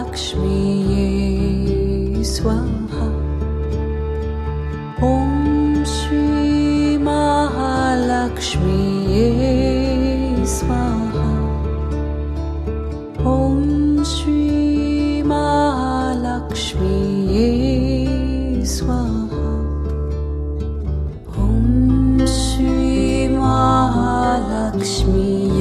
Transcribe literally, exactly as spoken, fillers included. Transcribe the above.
Mahalakshmiye Swaha. Om Shri Mahalakshmiye Swaha. Om Shri Mahalakshmiye Swaha. Om Shri Mahalakshmiye